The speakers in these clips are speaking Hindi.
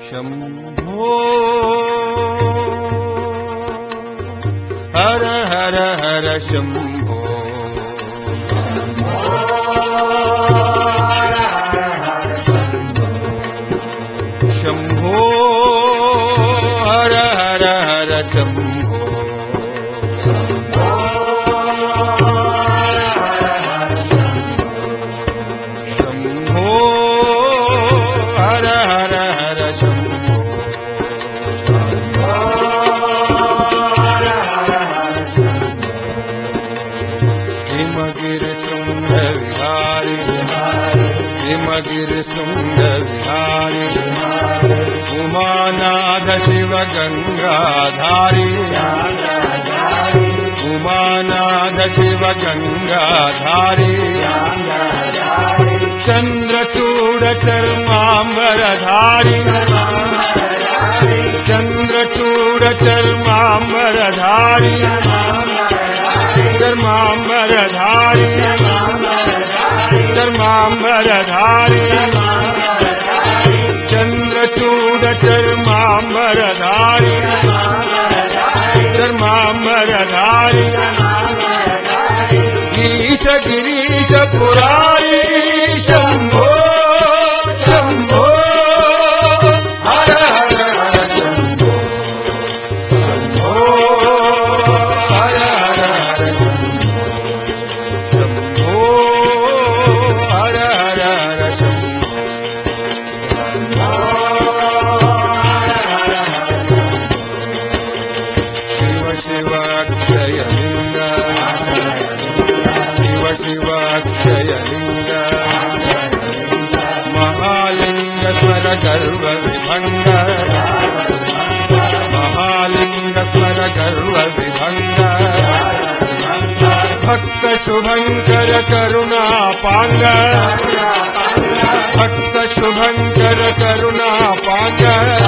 शम्भो हर हर हर शम्भो शम्भो हर हर हर शम्भो शम्भो हर हर हर शम्भो हिमगिरि शृंग विहारी हिमगिरि शृंग विहारी उमानाथ शिव गंगाधारी उमानाथ शिव गंगाधारी चंद्रचूड़ चर्मांबरधारी चंद्रचूड़ चर्मांबरधारी चर्मांबरधारी चर्मांबरधारी चंद्रचूड़ चर्मांबरधारी चर्मांबरधारी ईश गिरीश पुरारी शंभो शंभो हर हर हर शंभो शंभो हर हर हर शंभो हर हर हर शंभो शिव शिवाक्षयलिंग शिव शिवाक्षयलिंग महालिंग स्वर गर्व विभंग महालिंग स्वर गर्व विभंग भक्त शुभंकर करुणा पांग भक्त शुभंकर करुणा पांग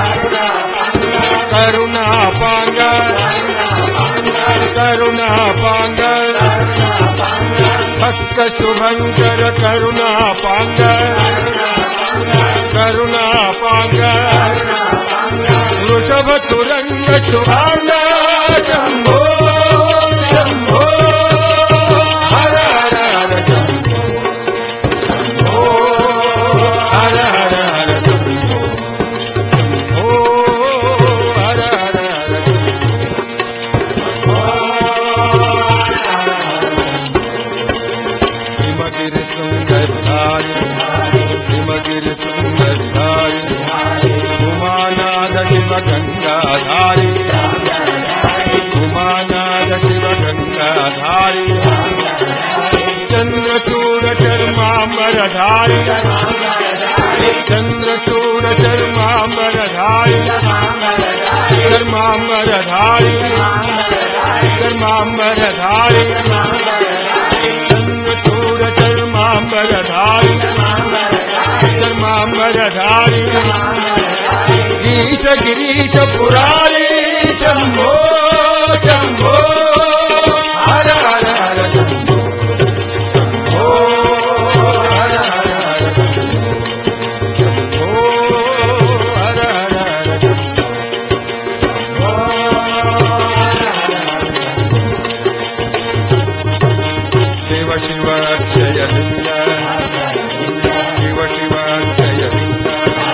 करुणा पांग करुणा पांग भक्त शुभंकर करुणा पांग करुणा पांग वृषभ तुरंग शुभांग शंभो शंभो हर हर हर शंभो शंभो हर हर हर शंभो शंभो हर हर हर हिमगिरि सुंदरधारी हिमगिरि सुंदरधारी उमानाथ शिव गंगाधारी उमानाथ शिव गंगाधारी चंद्रचूड़ चर्मांबरधारी चंद्रचूड़ चर्मांबरधारी चर्मांबरधारी चर्मांबरधारी चंद्रचूड़ चर्मांबरधारी चर्मांबरधारी ईश गिरीश पुरारी शंभो शंभो हर हर हर शंभो शंभो हर हर हर शंभो हर हर हर शंभो शिव शिवाक्षयलिंग शिव शिवाक्षयलिंग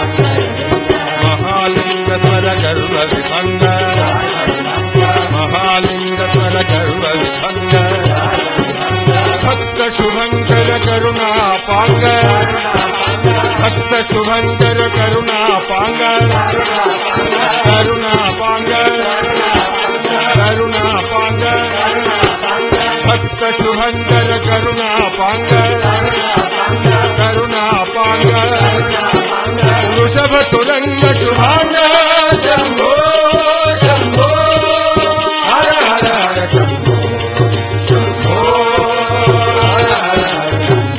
महालिंग स्वर गर्व विभंग महालिंग स्वर गर्व विभंग भक्त शुभंकर करुणा पांग भक्त शुभंकर करुणा पांग करुणा पांग करुणा पांग भक्त शुभंकर करुणा पांग करुणा पांग वृषभ तुरंग शुभांग शंभो शंभो हर हर हर शंभो शंभो हर हर हर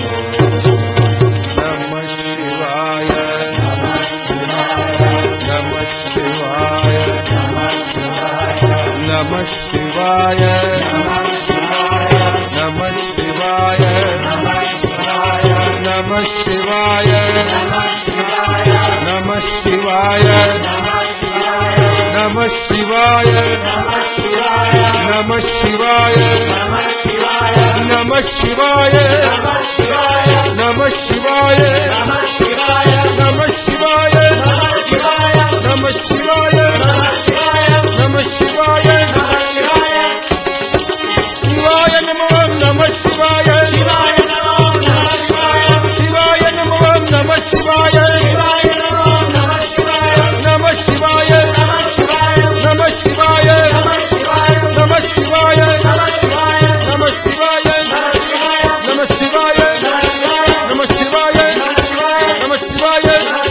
नमः शिवाय नमः शिवाय नमः शिवाय नमः शिवाय नमः शिवाय नमः शिवाय ಶಿವಾಯ ನಮಃ ಶಿವಾಯ ನಮಃ ಶಿವಾಯ ನಮಃ ಶಿವಾಯ ನಮಃ ಶಿವಾಯ ನಮಃ ಶಿವಾಯ ನಮಃ ಶಿವಾಯ ಶಿವಾಯ ನಮೋ ನಮಃ ಶಿವಾಯ ಶಿವಾಯ ನಮೋ ನಮಃ ಶಿವಾಯ ನಮಃ ಶಿವಾಯ ನಮಃ ಶಿವಾಯ ನಮಃ ಶಿವಾಯ ನಮಃ ಶಿವಾಯ ನಮಃ ಶಿವಾಯ ನಮಃ ಶಿವಾಯ ನಮಃ ಶಿವಾಯ